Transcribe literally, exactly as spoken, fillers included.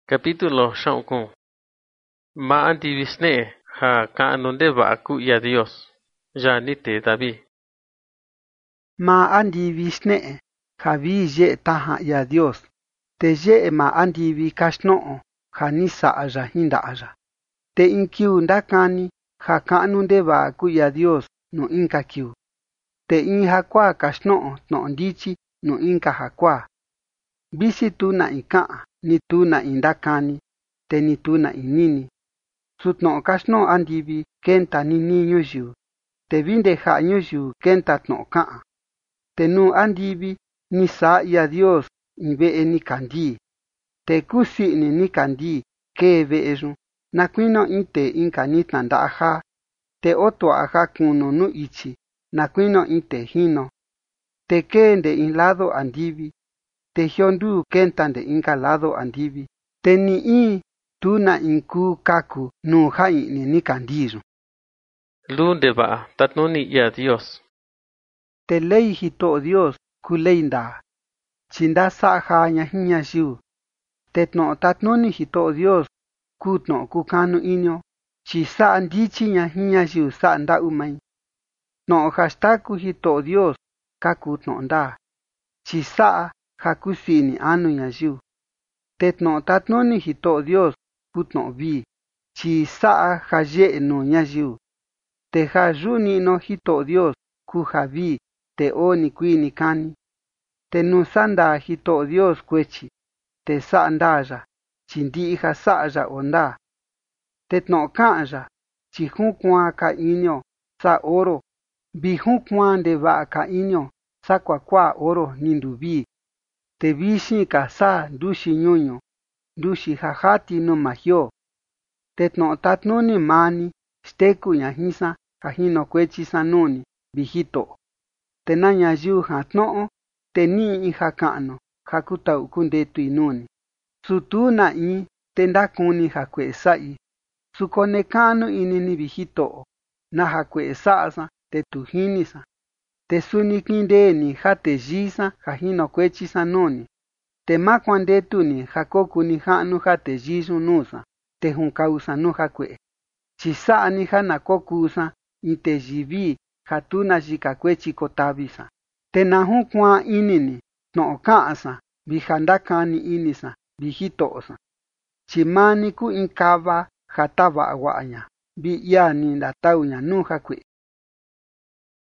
Capítulo Shankun. Ma andivisne ha kaanunde vaku ya Dios. Ya nite David. Ma andivisne ha vi ye taha ya Dios. Te ye ma andivi kashno ha ni sa'ya hinda'ya. Te in kiu ndakani ha kaanunde vaku ya Dios no inka kiu. Te in hakwa kashno no ndichi no inka hakwa. Bisi tu na ika ni tu na indakani te ni tu na inini. Sutno kashno andivi kenta ni ni nyujiu. Te vinde ha nyujiu kenta tno kaa. Te nu andivi ni sa ya Dios in ve'e ni kandi. Te kusi ni ni kandi ke ve'e na kuino inte inka ni tnandaha. Te oto aha kuno nu ichi na kuino inte hino. Te kende in lado andivi. Te hiondu kenta de inka lado andivi. Te ni i tu na inku kaku nu ha ini ni kandiru. Lunde va tatnuni ya Dios. Te lei hito Dios ku lei nda. Chinda sa ha nya hinya jiu. Te tno tatnuni hito Dios ku tno ku kanu inyo. Chi sa ndichi nya hinya jiu sa nda umai. No hashtaku hito Dios kaku tno nda. Chi sa ha kusini anu nya jiu. Te tno tatnuni hito Dios ku tno vi. Chi sa ha ye no nya jiu. Te ha juni no hito Dios ku ha vi. Te o ni kui ni kani. Te nu sanda hito Dios kwechi. Te sa ndaya. Chi ndi ha sa ya onda. Te tno kaya. Chi hunkwa ka inyo sa oro. Bi hunkwa de va ka inyo sa kwa kwa oro ninduvi. Te vishi ka sa ndushi nyunyo. Ndushi hahati no mahio. Te tno tatnuni mani steku nya hisa ha hino kwechi sanuni bijito. Te na nya jiu ha tno te ni i ha kano ha kutau kundetu inuni. Sutu na i te ndakuni ha kwe sai. Sukone kanu ini ni bijito na ha kwe saasa te tuhinisa. Te suni kinde ni ha te jisa ha hino kwechi sanuni. Te makwandetu ni ha koku ni hanu ha te jisu nusa. Te hunkausa nu ha kwe. Chisa ni ha na kokusa i te jivi ha tuna jika kwechi kotabisa. Te na hunkwa inini no kaasa bihandakani inisa bijitosa. Chimani ku inkava ha taba awanya bi yani ndataunya nu ha kwe.